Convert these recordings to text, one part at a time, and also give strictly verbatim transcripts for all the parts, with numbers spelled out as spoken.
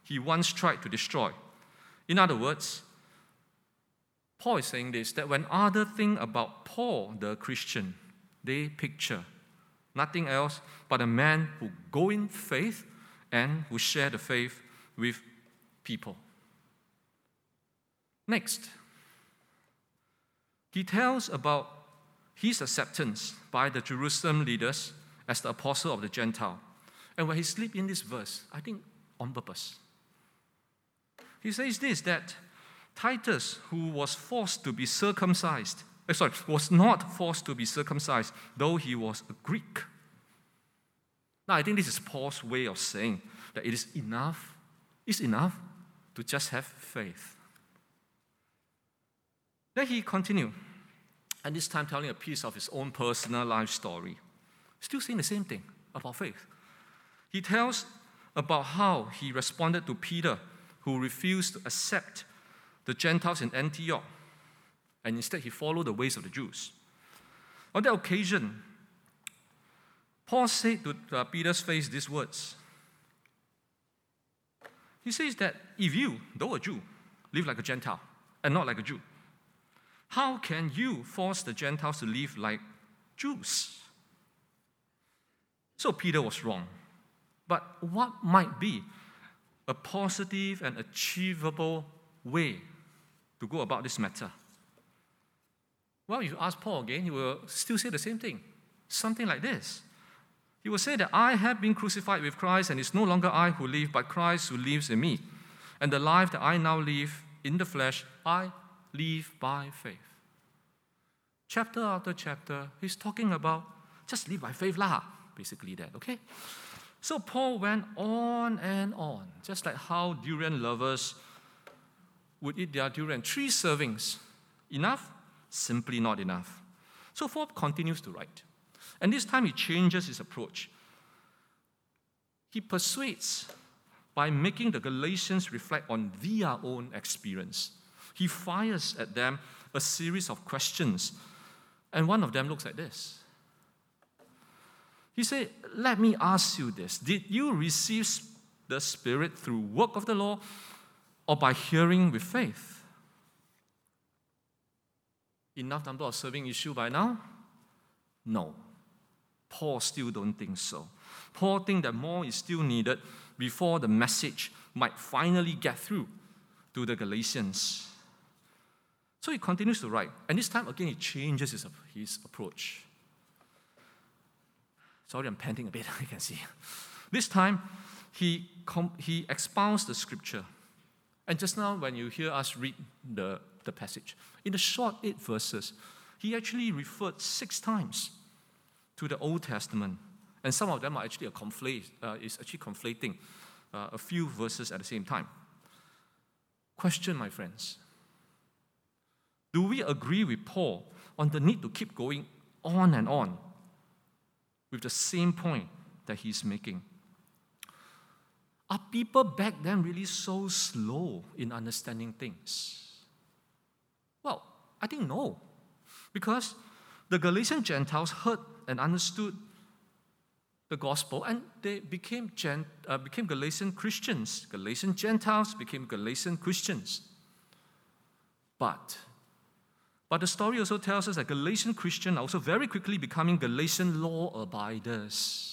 he once tried to destroy. In other words, Paul is saying this, that when others think about Paul, the Christian, they picture nothing else but a man who go in faith and who share the faith with people. Next, he tells about his acceptance by the Jerusalem leaders as the apostle of the Gentile. And when he slipped in this verse, I think on purpose, he says this, that Titus, who was forced to be circumcised, eh, sorry, was not forced to be circumcised, though he was a Greek. Now, I think this is Paul's way of saying that it is enough, it's enough to just have faith. Then he continued, and this time telling a piece of his own personal life story. Still saying the same thing about faith. He tells about how he responded to Peter, who refused to accept the Gentiles in Antioch, and instead he followed the ways of the Jews. On that occasion, Paul said to uh, Peter's face these words. He says that if you, though a Jew, live like a Gentile and not like a Jew, how can you force the Gentiles to live like Jews? So Peter was wrong. But what might be a positive and achievable way to go about this matter? Well, if you ask Paul again, he will still say the same thing. Something like this. He will say that I have been crucified with Christ, and it's no longer I who live, but Christ who lives in me. And the life that I now live in the flesh, I live by faith. Chapter after chapter, he's talking about just live by faith lah, basically that, okay? So Paul went on and on, just like how durian lovers would eat their durian. Three servings. Enough? Simply not enough. So Paul continues to write. And this time he changes his approach. He persuades by making the Galatians reflect on their own experience. He fires at them a series of questions. And one of them looks like this. He said, let me ask you this. Did you receive the Spirit through work of the law or by hearing with faith? Enough number of serving issue by now? No. Paul still don't think so. Paul thinks that more is still needed before the message might finally get through to the Galatians. So he continues to write. And this time again, he changes his, his approach. Sorry, I'm panting a bit, you can see. This time, he, com- he expounds the scripture. And just now, when you hear us read the, the passage, in the short eight verses, he actually referred six times to the Old Testament. And some of them are actually a conflate, uh, is actually conflating uh, a few verses at the same time. Question, my friends. Do we agree with Paul on the need to keep going on and on with the same point that he's making? Are people back then really so slow in understanding things? Well, I think no. Because the Galatian Gentiles heard and understood the gospel, and they became, Gent, uh, became Galatian Christians. Galatian Gentiles became Galatian Christians. But But the story also tells us that Galatian Christians are also very quickly becoming Galatian law-abiders.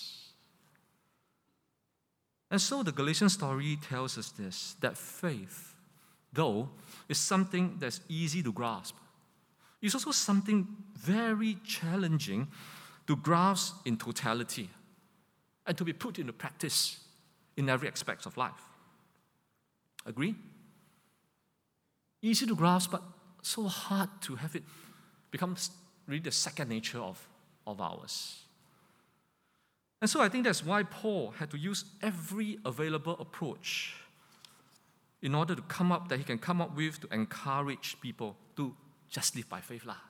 And so the Galatian story tells us this, that faith, though, is something that's easy to grasp. It's also something very challenging to grasp in totality and to be put into practice in every aspect of life. Agree? Easy to grasp, but so hard to have it become really the second nature of, of ours. And so I think that's why Paul had to use every available approach in order to come up, that he can come up with to encourage people to just live by faith lah.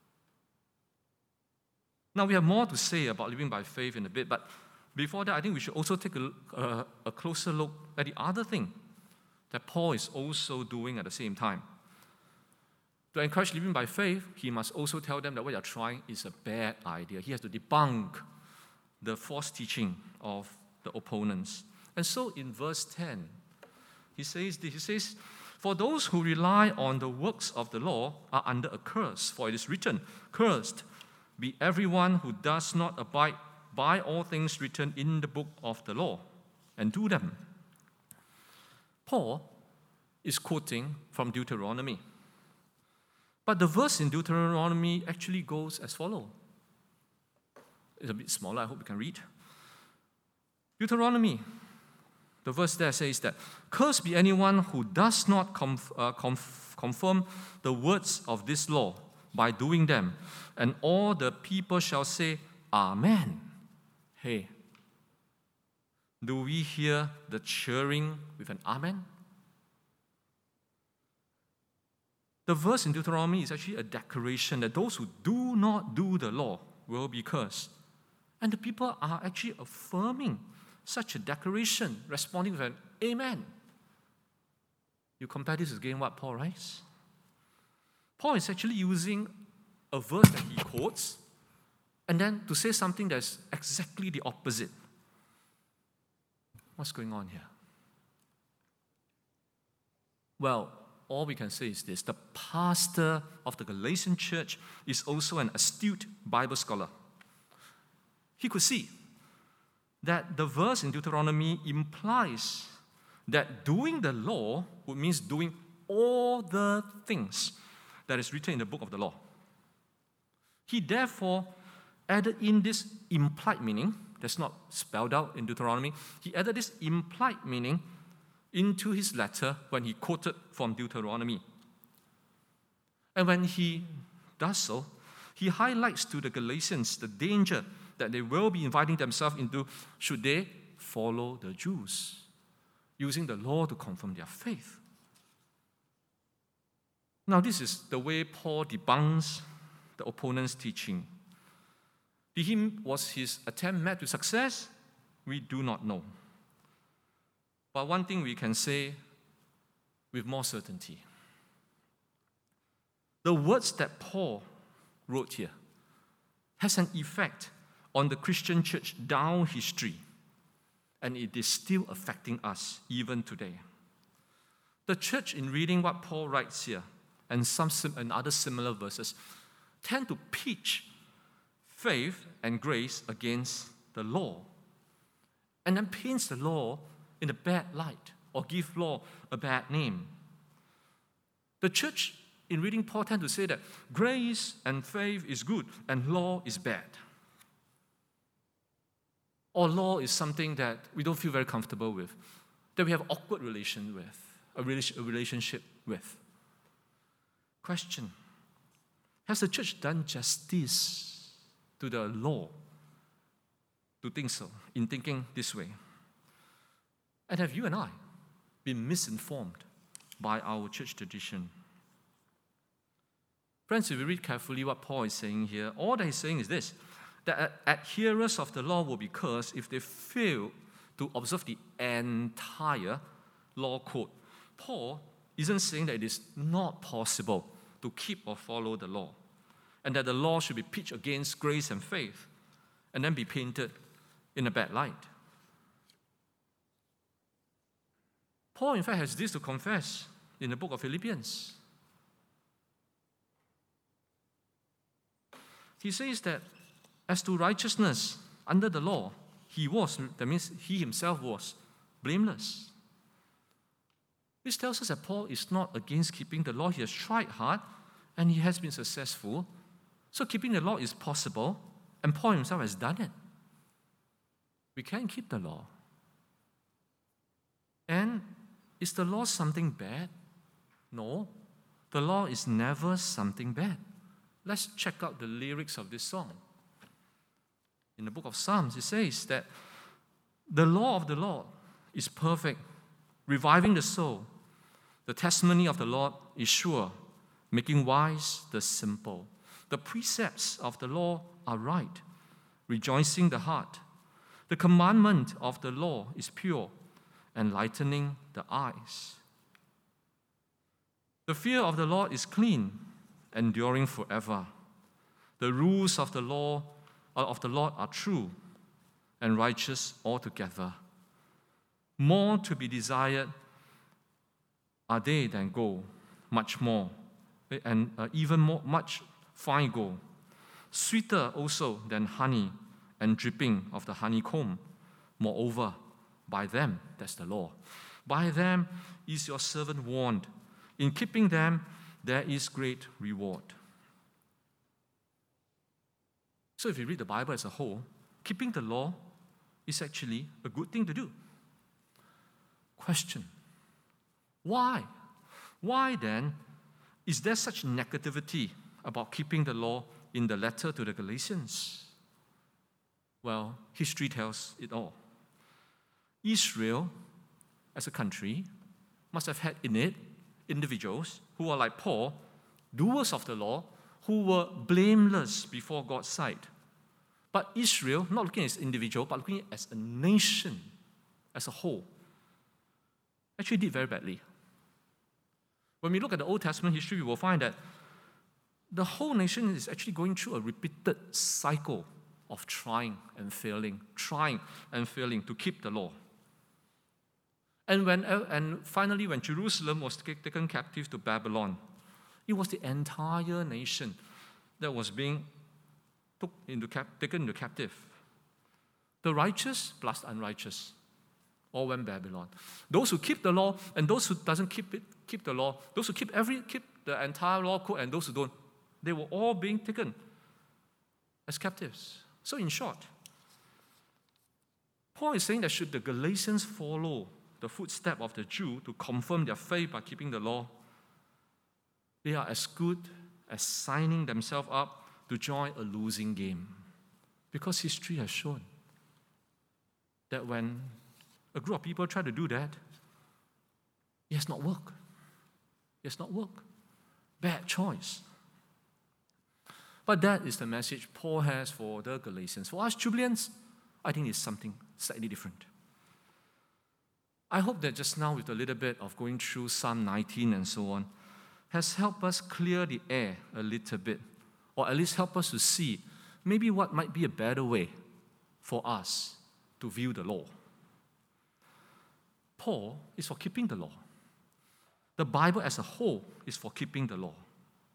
Now we have more to say about living by faith in a bit, but before that I think we should also take a, a, a closer look at the other thing that Paul is also doing at the same time. To encourage living by faith, he must also tell them that what they are trying is a bad idea. He has to debunk the false teaching of the opponents. And so in verse ten, He says, he says, for those who rely on the works of the law are under a curse, for it is written, cursed be everyone who does not abide by all things written in the book of the law and do them. Paul is quoting from Deuteronomy. But the verse in Deuteronomy actually goes as follows. It's a bit smaller, I hope you can read. Deuteronomy, the verse there says that, cursed be anyone who does not conf- uh, conf- confirm the words of this law by doing them. And all the people shall say, Amen. Hey, do we hear the cheering with an Amen? The verse in Deuteronomy is actually a declaration that those who do not do the law will be cursed. And the people are actually affirming such a declaration, responding with an Amen. You compare this again what Paul writes? Paul is actually using a verse that he quotes and then to say something that's exactly the opposite. What's going on here? Well, all we can say is this. The pastor of the Galatian church is also an astute Bible scholar. He could see that the verse in Deuteronomy implies that doing the law would mean doing all the things that is written in the book of the law. He therefore added in this implied meaning, that's not spelled out in Deuteronomy, he added this implied meaning into his letter when he quoted from Deuteronomy. And when he does so, he highlights to the Galatians the danger that they will be inviting themselves into should they follow the Jews, using the law to confirm their faith. Now, this is the way Paul debunks the opponent's teaching. Did he, was his attempt met with success? We do not know. But one thing we can say with more certainty. The words that Paul wrote here has an effect on the Christian church down history, and it is still affecting us even today. The church, in reading what Paul writes here and some sim- and other similar verses, tend to pitch faith and grace against the law, and then paints the law in a bad light or give law a bad name. The church, in reading Paul, tend to say that grace and faith is good and law is bad. Or law is something that we don't feel very comfortable with, that we have awkward relation with, a relationship with. Question: has the church done justice to the law to think so, in thinking this way? And have you and I been misinformed by our church tradition? Friends, if we read carefully what Paul is saying here, all that he's saying is this, that adherers of the law will be cursed if they fail to observe the entire law code. Paul isn't saying that it is not possible to keep or follow the law, and that the law should be pitched against grace and faith, and then be painted in a bad light. Paul, in fact, has this to confess in the book of Philippians. He says that as to righteousness under the law, he was, that means he himself was, blameless. This tells us that Paul is not against keeping the law. He has tried hard and he has been successful. So keeping the law is possible, and Paul himself has done it. We can keep the law. And is the law something bad? No, the law is never something bad. Let's check out the lyrics of this song. In the book of Psalms, it says that the law of the Lord is perfect, reviving the soul. The testimony of the Lord is sure, making wise the simple. The precepts of the law are right, rejoicing the heart. The commandment of the law is pure, enlightening the eyes. The fear of the Lord is clean, enduring forever. The rules of the law of the Lord are true and righteous altogether. More to be desired are they than gold, much more, and uh, even more, much fine gold, sweeter also than honey and dripping of the honeycomb. Moreover, by them, that's the law, by them is your servant warned. In keeping them, there is great reward. So if you read the Bible as a whole, keeping the law is actually a good thing to do. Question: why? Why then is there such negativity about keeping the law in the letter to the Galatians? Well, history tells it all. Israel, as a country, must have had in it individuals who were like Paul, doers of the law, who were blameless before God's sight. But Israel, not looking as individual, but looking as a nation, as a whole, actually did very badly. When we look at the Old Testament history, we will find that the whole nation is actually going through a repeated cycle of trying and failing, trying and failing to keep the law. And when and finally, when Jerusalem was taken captive to Babylon, it was the entire nation that was being took into cap, taken into captive. The righteous plus the unrighteous all went Babylon. Those who keep the law and those who doesn't keep it, keep the law. Those who keep every keep the entire law code and those who don't, they were all being taken as captives. So in short, Paul is saying that should the Galatians follow the footstep of the Jew to confirm their faith by keeping the law, they are as good as signing themselves up to join a losing game. Because history has shown that when a group of people try to do that, it has not worked. It has not worked. Bad choice. But that is the message Paul has for the Galatians. For us Jubileans, I think it's something slightly different. I hope that just now, with a little bit of going through Psalm nineteen and so on, has helped us clear the air a little bit, or at least help us to see maybe what might be a better way for us to view the law. Paul is for keeping the law. The Bible as a whole is for keeping the law.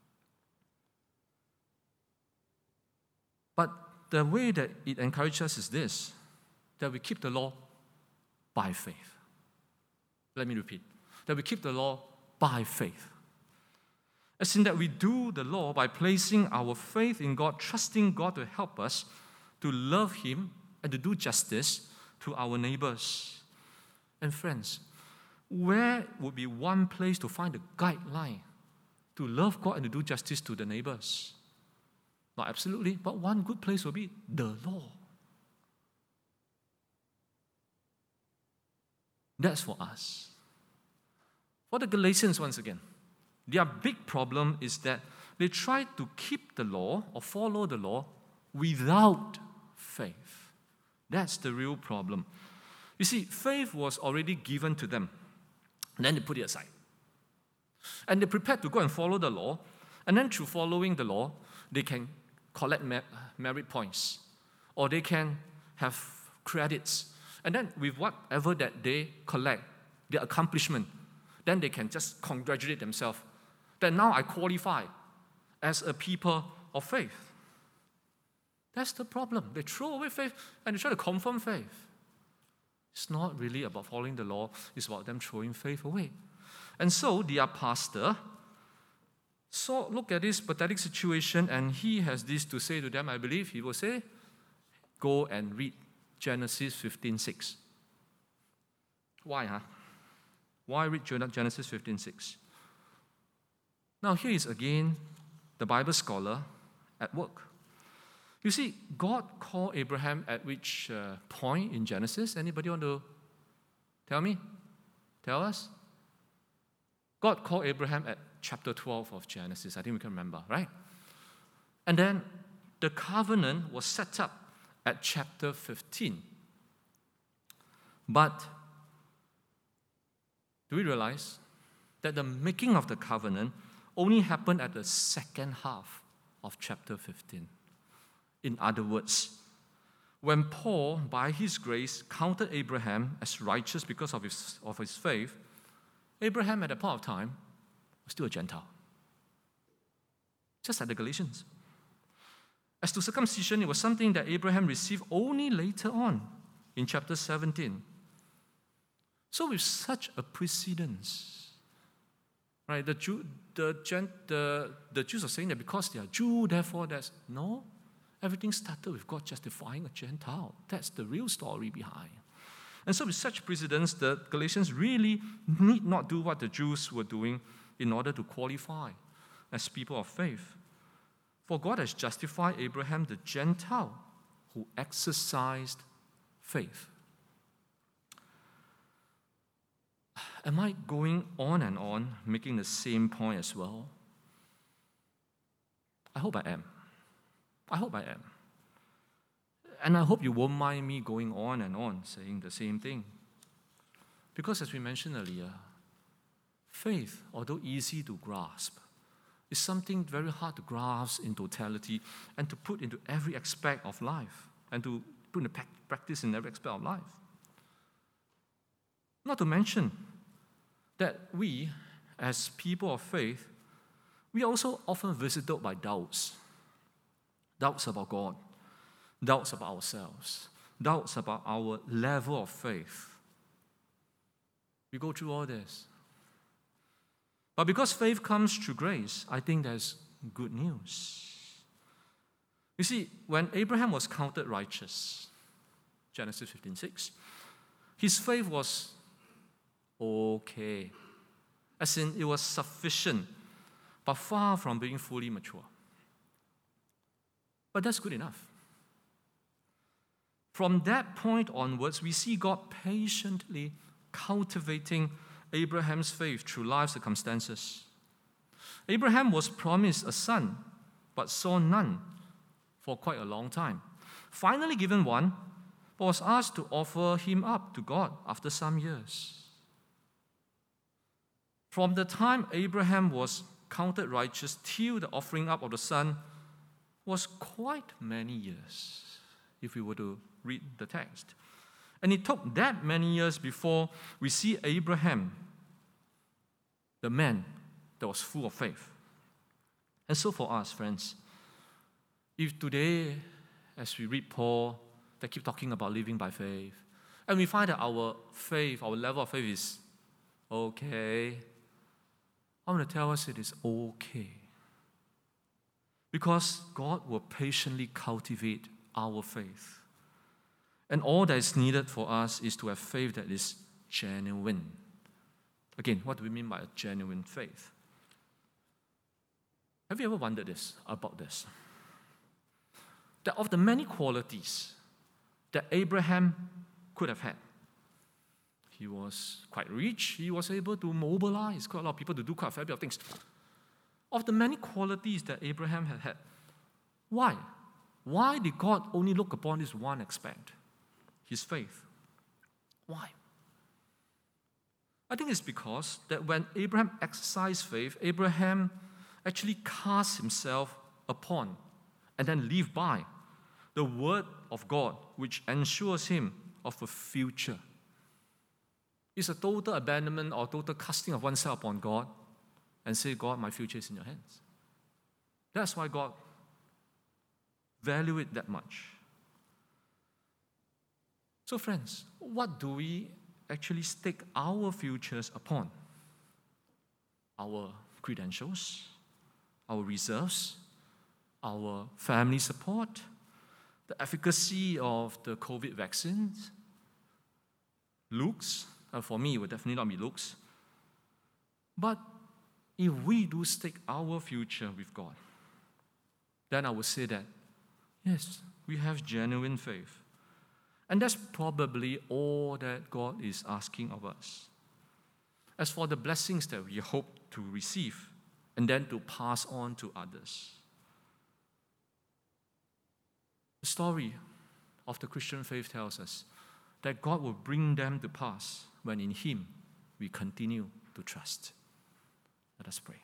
But the way that it encourages us is this, that we keep the law by faith. Let me repeat, that we keep the law by faith. As in that we do the law by placing our faith in God, trusting God to help us to love Him and to do justice to our neighbors. And friends, where would be one place to find a guideline to love God and to do justice to the neighbors? Not absolutely, but one good place would be the law. That's for us. For the Galatians, once again, their big problem is that they try to keep the law or follow the law without faith. That's the real problem. You see, faith was already given to them, and then they put it aside. And they're prepared to go and follow the law, and then through following the law, they can collect merit points, or they can have credits. And then with whatever that they collect, their accomplishment, then they can just congratulate themselves that now I qualify as a people of faith. That's the problem. They throw away faith and they try to confirm faith. It's not really about following the law, it's about them throwing faith away. And so their pastor saw, look at this pathetic situation, and he has this to say to them. I believe he will say, go and read Genesis fifteen six. Why, huh? Why read Genesis fifteen six? Now here is again the Bible scholar at work. You see, God called Abraham at which uh, point in Genesis? Anybody want to tell me? Tell us? God called Abraham at chapter twelve of Genesis. I think we can remember, right? And then the covenant was set up at chapter fifteen. But do we realize that the making of the covenant only happened at the second half of chapter fifteen? In other words, when Paul, by his grace, counted Abraham as righteous because of his, of his faith, Abraham at that point of time was still a Gentile. Just like the Galatians. As to circumcision, it was something that Abraham received only later on in chapter seventeen. So with such a precedence, right, the, Jew, the, the, the Jews are saying that because they are Jew, therefore that's, no, everything started with God justifying a Gentile. That's the real story behind. And so with such precedence, the Galatians really need not do what the Jews were doing in order to qualify as people of faith. For God has justified Abraham, the Gentile, who exercised faith. Am I going on and on, making the same point as well? I hope I am. I hope I am. And I hope you won't mind me going on and on saying the same thing. Because as we mentioned earlier, faith, although easy to grasp, is something very hard to grasp in totality and to put into every aspect of life and to put into practice in every aspect of life. Not to mention that we, as people of faith, we are also often visited by doubts. Doubts about God, doubts about ourselves, doubts about our level of faith. We go through all this. But because faith comes through grace, I think there's good news. You see, when Abraham was counted righteous, Genesis fifteen six, his faith was okay. As in, it was sufficient, but far from being fully mature. But that's good enough. From that point onwards, we see God patiently cultivating Abraham's faith through life circumstances. Abraham was promised a son, but saw none for quite a long time. Finally given one, but was asked to offer him up to God after some years. From the time Abraham was counted righteous till the offering up of the son was quite many years, if we were to read the text. And it took that many years before we see Abraham, the man that was full of faith. And so for us, friends, if today, as we read Paul, they keep talking about living by faith, and we find that our faith, our level of faith is okay, I want to tell us it is okay. Because God will patiently cultivate our faith. And all that is needed for us is to have faith that is genuine. Again, what do we mean by a genuine faith? Have you ever wondered this, about this? That of the many qualities that Abraham could have had, he was quite rich, he was able to mobilize quite a lot of people to do quite a fair bit of things. Of the many qualities that Abraham had had, why? Why did God only look upon this one aspect? His faith. Why? I think it's because that when Abraham exercised faith, Abraham actually cast himself upon and then lived by the word of God, which ensures him of a future. It's a total abandonment or total casting of oneself upon God and say, God, my future is in your hands. That's why God valued it that much. So friends, what do we actually stake our futures upon? Our credentials, our reserves, our family support, the efficacy of the COVID vaccines, looks. Uh, for me, it would definitely not be looks. But if we do stake our future with God, then I would say that, yes, we have genuine faith. And that's probably all that God is asking of us. As for the blessings that we hope to receive and then to pass on to others. The story of the Christian faith tells us that God will bring them to pass when in Him we continue to trust. Let us pray.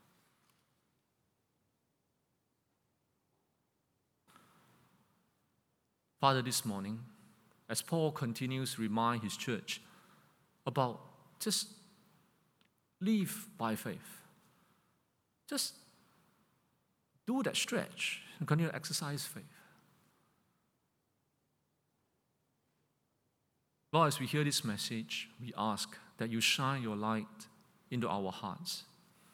Father, this morning, as Paul continues to remind his church about just live by faith. Just do that stretch and continue to exercise faith. Lord, as we hear this message, we ask that you shine your light into our hearts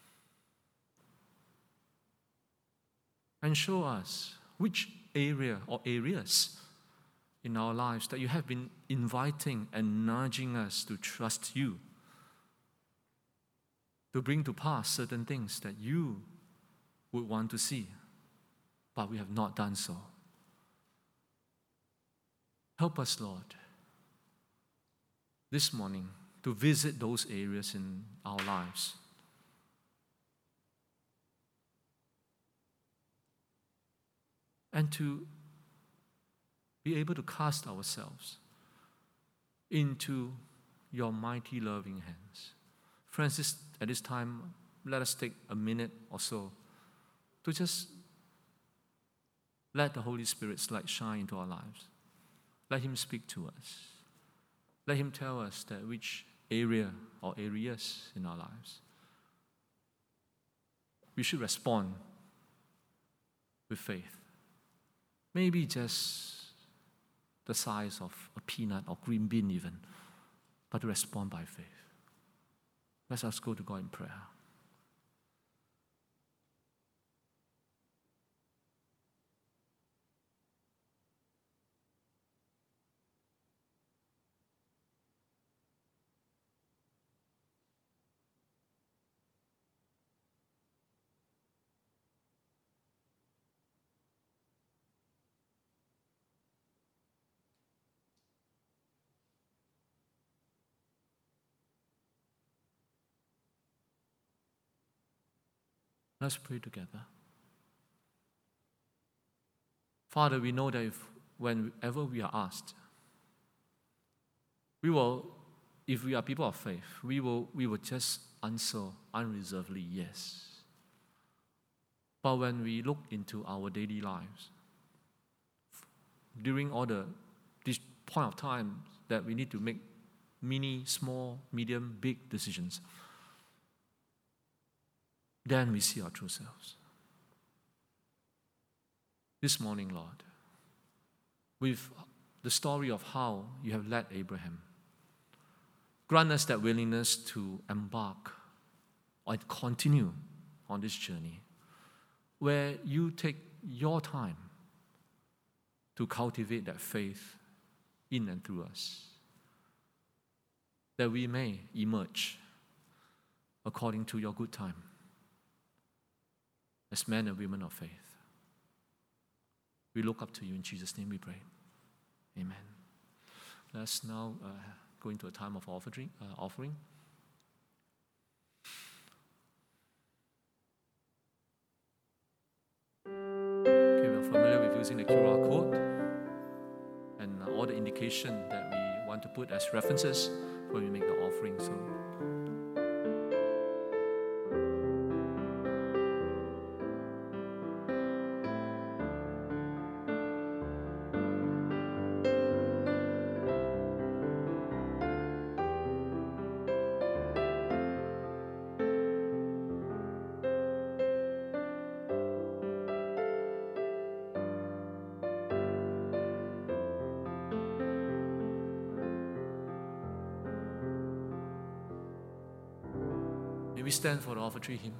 and show us which area or areas in our lives that you have been inviting and nudging us to trust you, to bring to pass certain things that you would want to see, but we have not done so. Help us, Lord, this morning to visit those areas in our lives. And to be able to cast ourselves into your mighty loving hands. Friends, this, at this time, let us take a minute or so to just let the Holy Spirit's light shine into our lives. Let Him speak to us. Let Him tell us that which area or areas in our lives we should respond with faith. Maybe just the size of a peanut or green bean even, but to respond by faith. Let us go to God in prayer. Let's pray together. Father, we know that if, whenever we are asked, we will, if we are people of faith, we will, we will just answer unreservedly yes. But when we look into our daily lives, during all the this point of time that we need to make many, small, medium, big decisions, then we see our true selves. This morning, Lord, with the story of how you have led Abraham, grant us that willingness to embark or continue on this journey where you take your time to cultivate that faith in and through us, that we may emerge according to your good time as men and women of faith. We look up to you. In Jesus' name we pray. Amen. Let's now uh, go into a time of offering. Uh, offering. Okay, we're familiar with using the Q R code and uh, all the indication that we want to put as references when we make the offering. So. May we stand for the offertory hymn.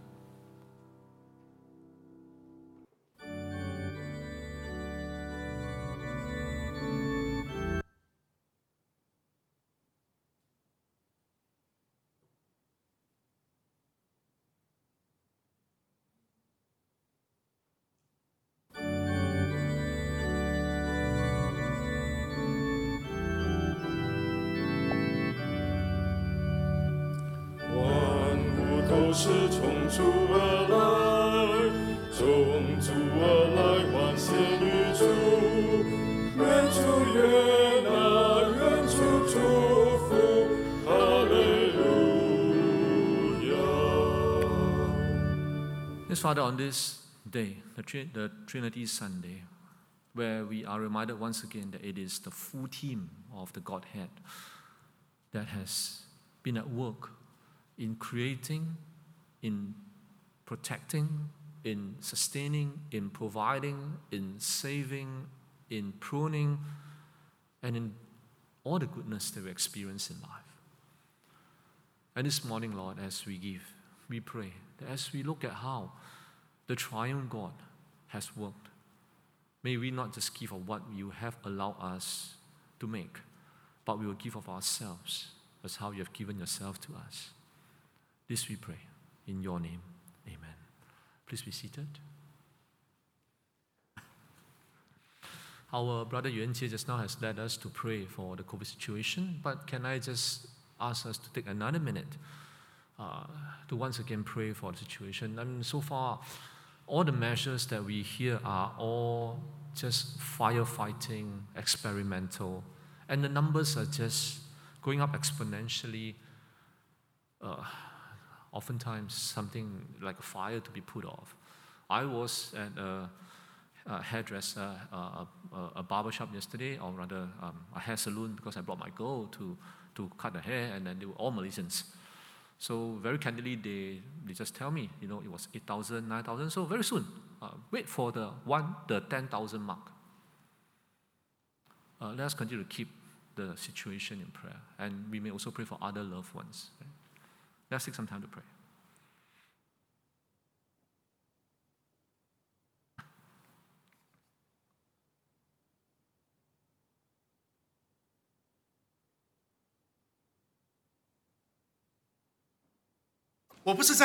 Yes, Father, on this day, the, Trin- the Trinity Sunday, where we are reminded once again that it is the full team of the Godhead that has been at work in creating, in protecting, in sustaining, in providing, in saving, in pruning, and in all the goodness that we experience in life. And this morning, Lord, as we give, we pray that as we look at how the triune God has worked, may we not just give of what you have allowed us to make, but we will give of ourselves as how you have given yourself to us. This we pray in your name. Amen. Please be seated. Our brother Yuan Jie just now has led us to pray for the COVID situation, but can I just ask us to take another minute uh, to once again pray for the situation? I mean, so far, all the measures that we hear are all just firefighting, experimental, and the numbers are just going up exponentially. Uh, oftentimes, something like a fire to be put off. I was at a, a hairdresser, a, a, a barber shop yesterday, or rather um, a hair salon, because I brought my girl to, to cut her hair, and then they were all Malaysians. So very candidly, they, they just tell me, you know, it was eight thousand, nine thousand, so very soon, uh, wait for the one, the ten thousand mark. Uh, let us continue to keep the situation in prayer, and we may also pray for other loved ones. Right? Let's take some time to pray. "我不是在